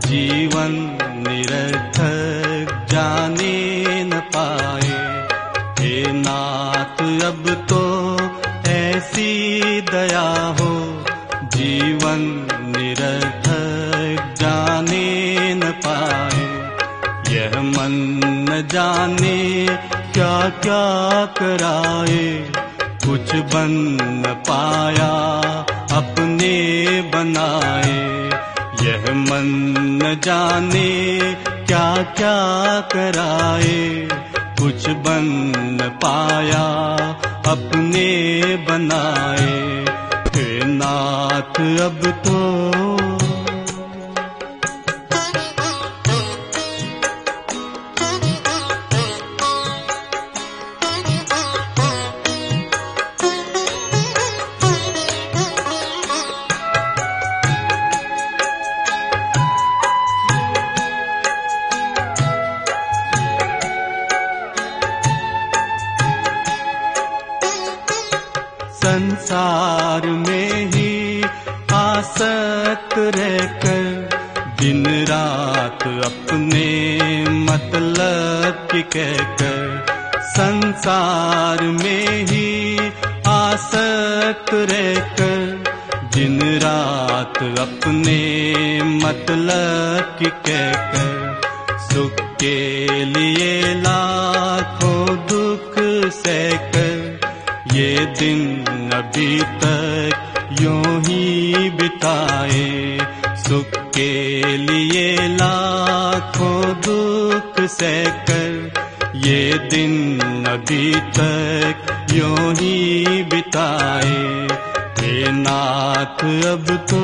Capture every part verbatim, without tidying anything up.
जीवन निरर्थक जाने न पाए। हे नाथ अब तो ऐसी दया हो, जीवन निरर्थक जाने न पाए। यह मन न जाने क्या क्या कराए, कुछ बन न पाया अपने बनाए। यह मन न जाने क्या क्या कराए, कुछ बन न पाया अपने बनाए। हे नाथ अब तो संसार में ही आसक्त रहकर, दिन रात अपने मतलब की कहकर। संसार में ही आसक्त रहकर, दिन रात अपने मतलब की कहकर। सुख के लिए लाखों दुख सहकर, ये दिन अभी तक यूं ही बिताए। सुख के लिए लाखों दुख सहकर, ये दिन अभी तक यूं ही बिताए। हे नाथ अब तो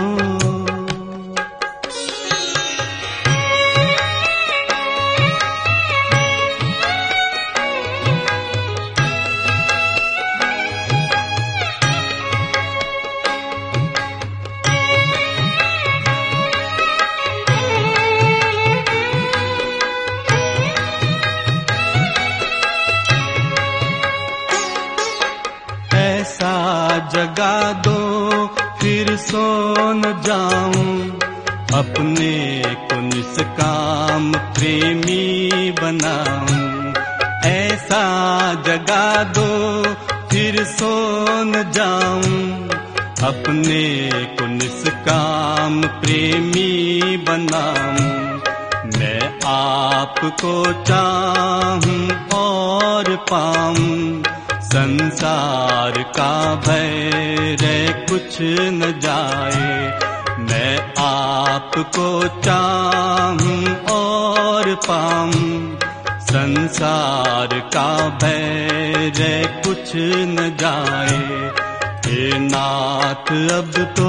जगा दो फिर सो न जाऊं, अपने को निष्काम प्रेमी बनाऊं। ऐसा जगा दो फिर सो न जाऊं, अपने को निष्काम प्रेमी बनाऊं। मैं आपको चाहूं और पाऊं, संसार का भय रह कुछ न जाए। मैं आपको चाहूं और पाऊं, संसार का भय रह कुछ न जाए। हे नाथ अब तो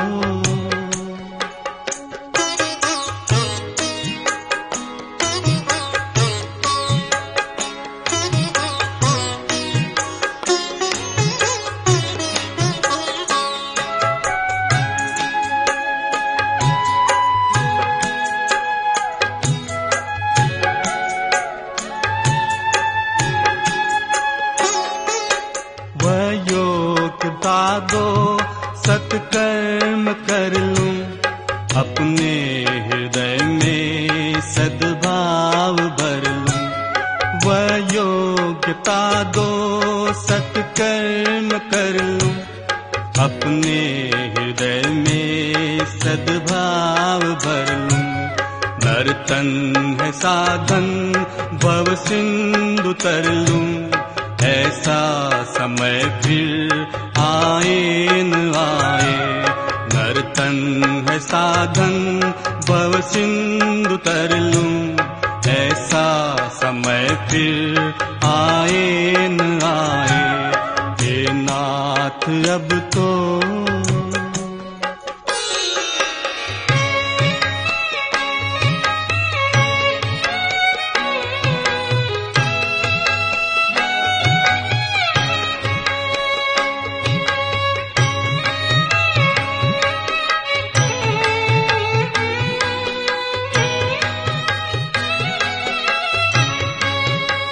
दो सत्कर्म कर लूं, अपने हृदय में सद्भाव भर लूं। वह योग्यता दो सत्कर्म कर लूं, अपने हृदय में सद्भाव भर लूं। नर्तन है साधन भव सिंधु तर लूं, ऐसा समय फिर आए न आए। नर्तन है साधन भव सिंधु तर लूं, ऐसा समय फिर आए न आए। हे नाथ अब तो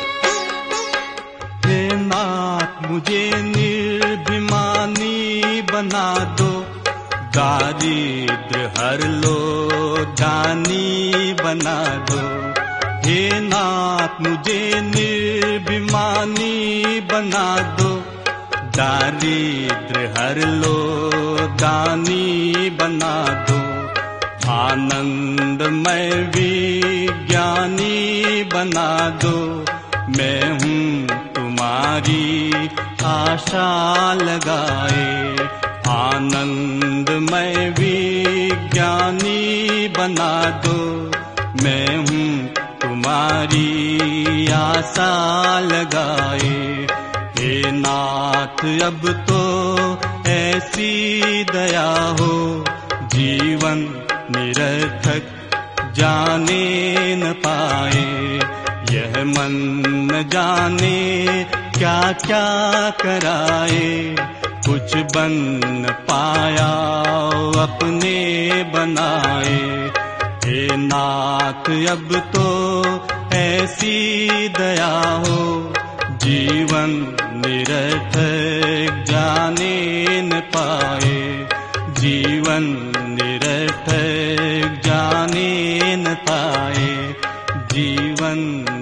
मुझे निर्भिमानी दानी बना दो। हे नाथ मुझे निर्भिमानी बना दो, दारिद्र हर लो दानी बना दो। आनंदमय विज्ञानी बना दो, मैं हूँ तुम्हारी आशा लगाए। आनंदमय विज्ञानी बना दो, मैं हूँ तुम्हारी आशा लगाए। हे नाथ अब तो ऐसी दया हो, जीवन निरर्थक जाने न पाए। यह मन न जाने क्या क्या कराए, कुछ बन न पाया अपने बनाए। हे नाथ अब तो ऐसी दया हो, जीवन निरर्थक जाने न पाए। जीवन निरर्थक जाने न पाए, जीवन